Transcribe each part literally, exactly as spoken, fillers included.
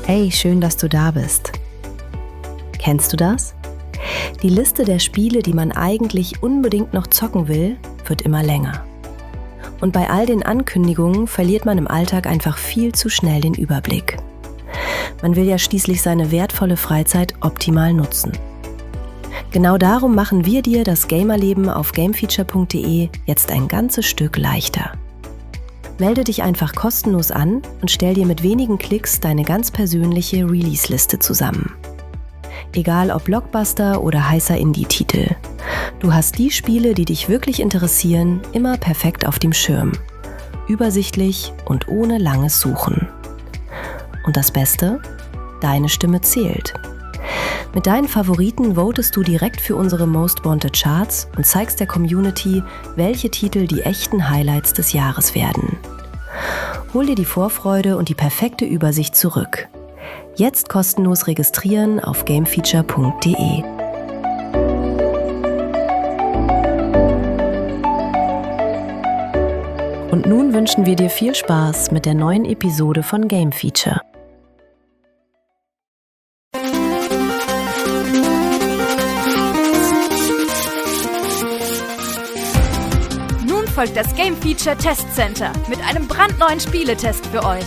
Hey, schön, dass du da bist. Kennst du das? Die Liste der Spiele, die man eigentlich unbedingt noch zocken will, wird immer länger. Und bei all den Ankündigungen verliert man im Alltag einfach viel zu schnell den Überblick. Man will ja schließlich seine wertvolle Freizeit optimal nutzen. Genau darum machen wir dir das Gamerleben auf gamefeature punkt de jetzt ein ganzes Stück leichter. Melde dich einfach kostenlos an und stell dir mit wenigen Klicks deine ganz persönliche Release-Liste zusammen. Egal ob Blockbuster oder heißer Indie-Titel. Du hast die Spiele, die dich wirklich interessieren, immer perfekt auf dem Schirm. Übersichtlich und ohne langes Suchen. Und das Beste? Deine Stimme zählt. Mit deinen Favoriten votest du direkt für unsere Most Wanted Charts und zeigst der Community, welche Titel die echten Highlights des Jahres werden. Hol dir die Vorfreude und die perfekte Übersicht zurück. Jetzt kostenlos registrieren auf gamefeature punkt de. Und nun wünschen wir dir viel Spaß mit der neuen Episode von Game Feature. Nun folgt das Game Feature Test Center mit einem brandneuen Spieletest für euch.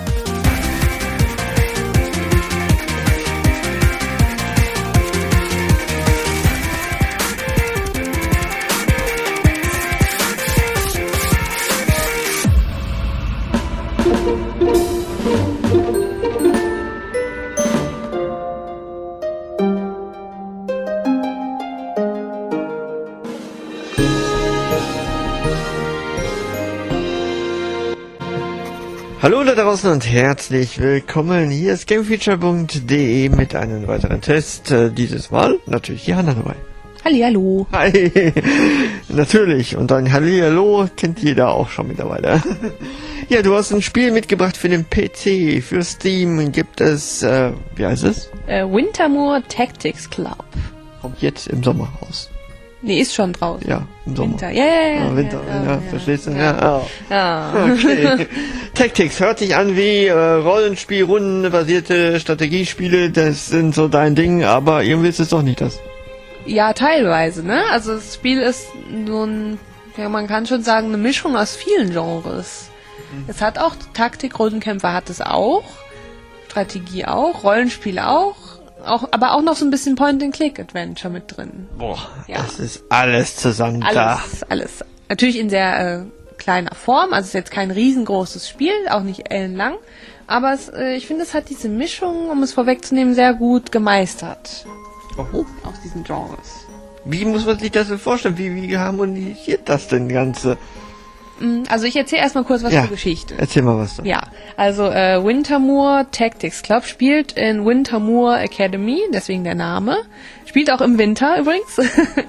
Hallo da draußen und herzlich willkommen. Hier ist gamefeature punkt de mit einem weiteren Test. Äh, dieses Mal natürlich Johanna dabei. Hallihallo. Hi. Natürlich. Und ein Hallihallo kennt jeder auch schon mittlerweile. Ja, du hast ein Spiel mitgebracht für den P C. Für Steam gibt es, äh, wie heißt es? Äh, Wintermoor Tactics Club. Kommt jetzt im Sommer raus. Nee, ist schon draußen. Ja, im Sommer. Winter. Ja, ja, ja. Ja, Winter, ja, ja, ja, verstehst du? Ja. Ja. Ja. Okay. Tactics hört sich an wie äh, Rollenspiel, rundenbasierte Strategiespiele, das sind so dein Ding, aber irgendwie ist es doch nicht das. Ja, teilweise, ne? Also das Spiel ist so ein, ja, man kann schon sagen, eine Mischung aus vielen Genres. Mhm. Es hat auch Taktik, Rundenkämpfe hat es auch, Strategie auch, Rollenspiel auch. Auch, aber auch noch so ein bisschen Point-and-Click-Adventure mit drin. Boah, ja. Das ist alles zusammen alles, da. Alles, alles. Natürlich in sehr äh, kleiner Form, also es ist jetzt kein riesengroßes Spiel, auch nicht ellenlang, aber es, äh, ich finde, es hat diese Mischung, um es vorwegzunehmen, sehr gut gemeistert. Oh. Aus diesen Genres. Wie muss man sich das denn vorstellen? Wie, wie harmonisiert das denn Ganze? Also ich erzähle erstmal kurz was ja, zur Geschichte. Erzähl mal was. Da. Ja, also äh, Wintermoor Tactics Club spielt in Wintermoor Academy, deswegen der Name. Spielt auch im Winter übrigens.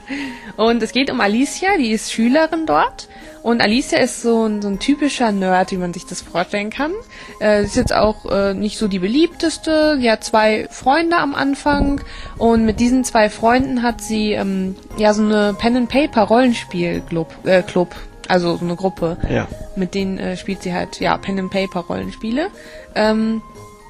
Und es geht um Alicia, die ist Schülerin dort. Und Alicia ist so ein, so ein typischer Nerd, wie man sich das vorstellen kann. Äh, ist jetzt auch äh, nicht so die beliebteste. Sie hat zwei Freunde am Anfang. Und mit diesen zwei Freunden hat sie ähm, ja so eine Pen-and-Paper-Rollenspiel-Club. Äh, Club. Also so eine Gruppe, ja. Mit denen äh, spielt sie halt ja Pen-and-Paper-Rollenspiele. Ähm,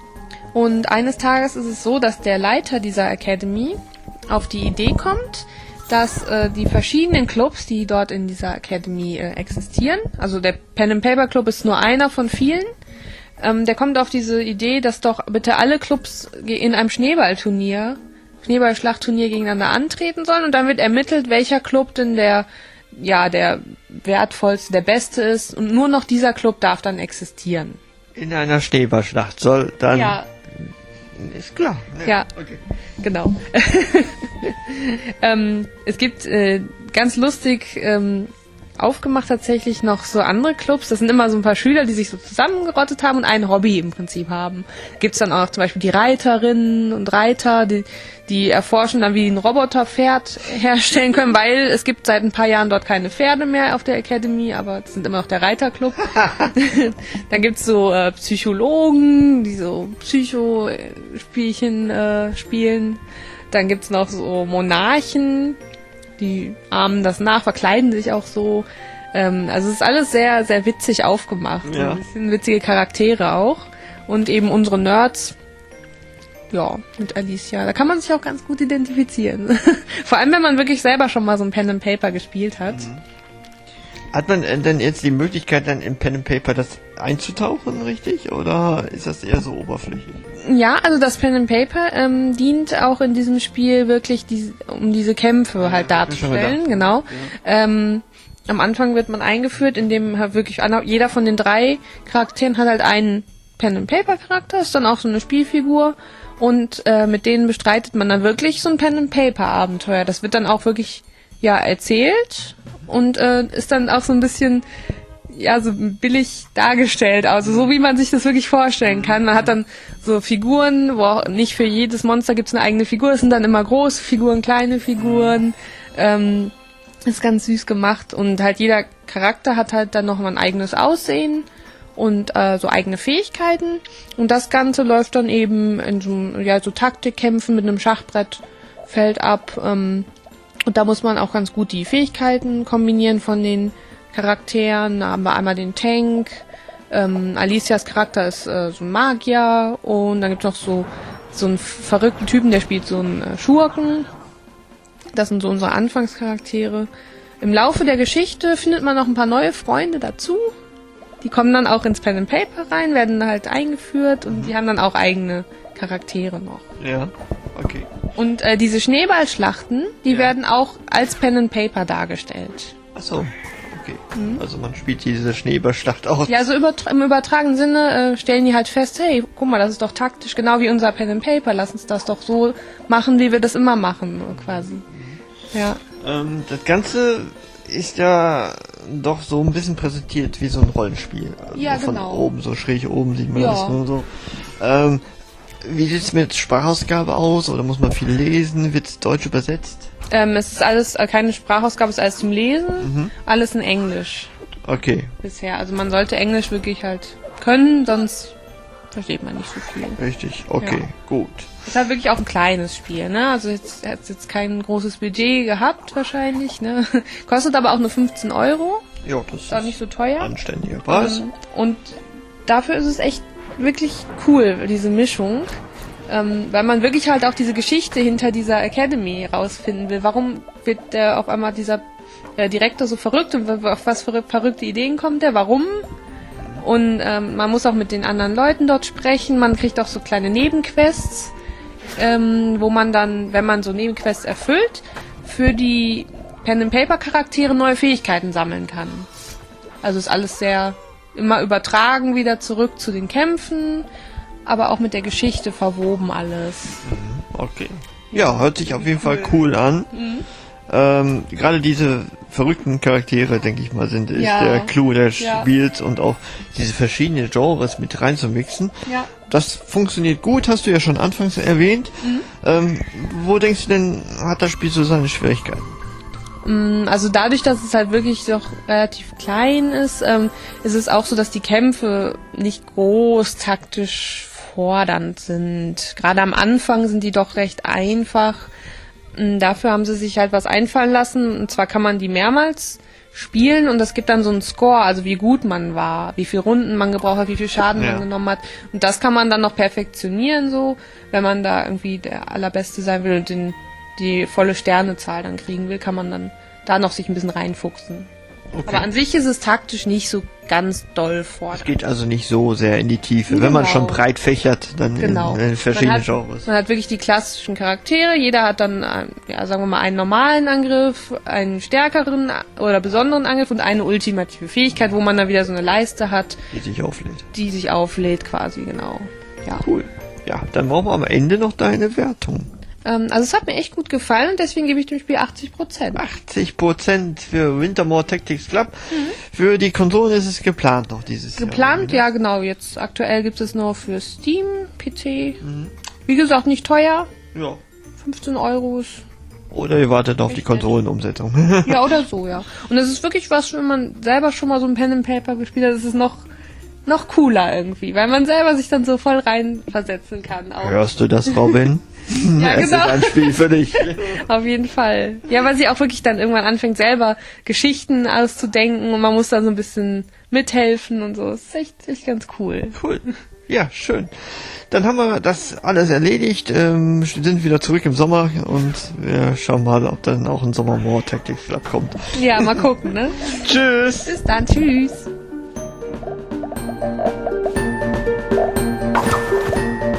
und eines Tages ist es so, dass der Leiter dieser Academy auf die Idee kommt, dass äh, die verschiedenen Clubs, die dort in dieser Academy äh, existieren, also der Pen-and-Paper-Club ist nur einer von vielen, ähm, der kommt auf diese Idee, dass doch bitte alle Clubs in einem Schneeballturnier, Schneeballschlachtturnier gegeneinander antreten sollen und dann wird ermittelt, welcher Club denn der ja, der wertvollste, der beste ist und nur noch dieser Club darf dann existieren. In einer Schneeballschlacht soll dann... Ja. Ist klar. Ja, ja. Okay. Genau. ähm, es gibt äh, ganz lustig ähm, aufgemacht tatsächlich noch so andere Clubs. Das sind immer so ein paar Schüler, die sich so zusammengerottet haben und ein Hobby im Prinzip haben. Gibt's dann auch zum Beispiel die Reiterinnen und Reiter, die, die erforschen dann, wie die ein Roboterpferd herstellen können, weil es gibt seit ein paar Jahren dort keine Pferde mehr auf der Academy, aber es sind immer noch der Reiterclub. Dann gibt's so äh, Psychologen, die so Psychospielchen äh, spielen. Dann gibt's noch so Monarchen, die ahmen das nach, verkleiden sich auch so. Ähm, also es ist alles sehr, sehr witzig aufgemacht. Ja. Ein bisschen witzige Charaktere auch. Und eben unsere Nerds ja, mit Alicia. Da kann man sich auch ganz gut identifizieren. Vor allem, wenn man wirklich selber schon mal so ein Pen and Paper gespielt hat. Mhm. Hat man denn jetzt die Möglichkeit, dann im Pen and Paper das einzutauchen, richtig? Oder ist das eher so oberflächlich? Ja, also das Pen and Paper ähm, dient auch in diesem Spiel wirklich, die, um diese Kämpfe ja, halt darzustellen. Genau. Ja. Ähm, am Anfang wird man eingeführt, indem halt wirklich jeder von den drei Charakteren hat halt einen Pen and Paper Charakter, ist dann auch so eine Spielfigur. Und äh, mit denen bestreitet man dann wirklich so ein Pen and Paper Abenteuer. Das wird dann auch wirklich ja erzählt. Und äh, ist dann auch so ein bisschen, ja, so billig dargestellt. Also so, wie man sich das wirklich vorstellen kann. Man hat dann so Figuren, wo auch nicht für jedes Monster gibt es eine eigene Figur. Es sind dann immer große Figuren, kleine Figuren. Ähm, ist ganz süß gemacht. Und halt jeder Charakter hat halt dann noch mal ein eigenes Aussehen und äh, so eigene Fähigkeiten. Und das Ganze läuft dann eben in so, ja, so Taktikkämpfen mit einem Schachbrettfeld ab. Ähm, Und da muss man auch ganz gut die Fähigkeiten kombinieren von den Charakteren. Da haben wir einmal den Tank. Ähm, Alicias Charakter ist äh, so ein Magier. Und dann gibt's noch so, so einen verrückten Typen, der spielt so einen äh, Schurken. Das sind so unsere Anfangscharaktere. Im Laufe der Geschichte findet man noch ein paar neue Freunde dazu. Die kommen dann auch ins Pen and Paper rein, werden halt eingeführt und die haben dann auch eigene Charaktere noch. Ja, okay. Und äh, diese Schneeballschlachten, die ja. werden auch als Pen and Paper dargestellt. Ach so, okay. Mhm. Also man spielt diese Schneeballschlacht aus. Ja, also übertra- im übertragenen Sinne äh, stellen die halt fest, hey, guck mal, das ist doch taktisch, genau wie unser Pen and Paper. Lass uns das doch so machen, wie wir das immer machen, quasi. Mhm. Ja. Ähm, das Ganze ist ja doch so ein bisschen präsentiert wie so ein Rollenspiel. Also ja, von genau. oben, so schräg oben sieht man ja. das nur so. Ähm, Wie sieht es mit Sprachausgabe aus? Oder muss man viel lesen? Wird es deutsch übersetzt? Ähm, es ist alles, äh, keine Sprachausgabe, es ist alles zum Lesen. Mhm. Alles in Englisch. Okay. Bisher. Also man sollte Englisch wirklich halt können, sonst versteht man nicht so viel. Richtig, okay, ja. gut. Es ist halt wirklich auch ein kleines Spiel, ne? Also jetzt hat jetzt kein großes Budget gehabt wahrscheinlich, ne? Kostet aber auch nur fünfzehn Euro. Ja, das ist auch nicht so teuer. Anständiger Preis. Ähm, und dafür ist es echt wirklich cool, diese Mischung, ähm, weil man wirklich halt auch diese Geschichte hinter dieser Academy rausfinden will. Warum wird der auf einmal dieser äh, Direktor so verrückt und auf was für verrückte Ideen kommt der? Warum? Und ähm, man muss auch mit den anderen Leuten dort sprechen. Man kriegt auch so kleine Nebenquests, ähm, wo man dann, wenn man so Nebenquests erfüllt, für die Pen-and-Paper-Charaktere neue Fähigkeiten sammeln kann. Also ist alles sehr immer übertragen wieder zurück zu den Kämpfen, aber auch mit der Geschichte verwoben alles. Okay. Ja, hört sich auf jeden Fall cool an. Mhm. Ähm, gerade diese verrückten Charaktere, denke ich mal, sind ist ja. der Clou des ja. Spiels und auch diese verschiedenen Genres mit reinzumixen. Ja. Das funktioniert gut, hast du ja schon anfangs erwähnt. Mhm. Ähm, wo denkst du denn, hat das Spiel so seine Schwierigkeiten? Also dadurch, dass es halt wirklich doch relativ klein ist, ähm, ist es auch so, dass die Kämpfe nicht groß taktisch fordernd sind. Gerade am Anfang sind die doch recht einfach. Dafür haben sie sich halt was einfallen lassen. Und zwar kann man die mehrmals spielen und das gibt dann so einen Score, also wie gut man war, wie viele Runden man gebraucht hat, wie viel Schaden ja. man genommen hat. Und das kann man dann noch perfektionieren, so, wenn man da irgendwie der Allerbeste sein will und den die volle Sternezahl dann kriegen will, kann man dann da noch sich ein bisschen reinfuchsen. Okay. Aber an sich ist es taktisch nicht so ganz doll fordernd. Es geht also nicht so sehr in die Tiefe. Genau. Wenn man schon breit fächert, dann genau. in, in verschiedene man hat, Genres. Man hat wirklich die klassischen Charaktere. Jeder hat dann, ja, sagen wir mal, einen normalen Angriff, einen stärkeren oder besonderen Angriff und eine ultimative Fähigkeit, wo man dann wieder so eine Leiste hat. Die sich auflädt. Die sich auflädt quasi, genau. Ja. Cool. Ja, dann brauchen wir am Ende noch deine Wertung. Also es hat mir echt gut gefallen und deswegen gebe ich dem Spiel achtzig Prozent. achtzig Prozent für Wintermore Tactics Club. Mhm. Für die Konsolen ist es geplant noch dieses geplant, Jahr. Geplant, ja genau. Jetzt aktuell gibt es nur für Steam, P C. Mhm. Wie gesagt, nicht teuer. Ja. fünfzehn Euro. Oder ihr wartet auf die Konsolenumsetzung. Ja, oder so, ja. Und es ist wirklich was, wenn man selber schon mal so ein Pen and Paper gespielt hat, ist es noch noch cooler irgendwie, weil man selber sich dann so voll reinversetzen kann. Auch. Hörst du das, Robin? Ja, es genau. ist ein Spiel für dich. Auf jeden Fall. Ja, weil sie auch wirklich dann irgendwann anfängt, selber Geschichten auszudenken und man muss dann so ein bisschen mithelfen und so. Das ist echt, echt ganz cool. Cool. Ja, schön. Dann haben wir das alles erledigt, ähm, sind wieder zurück im Sommer und wir schauen mal, ob dann auch ein Sommer-More Tactics Club kommt. Ja, mal gucken, ne? Tschüss! Bis dann, tschüss!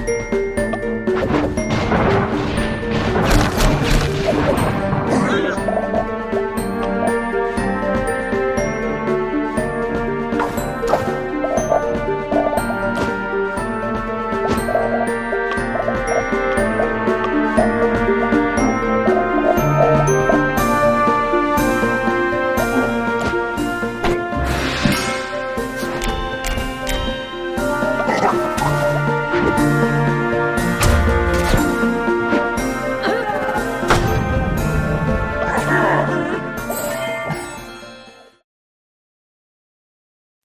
Yeah.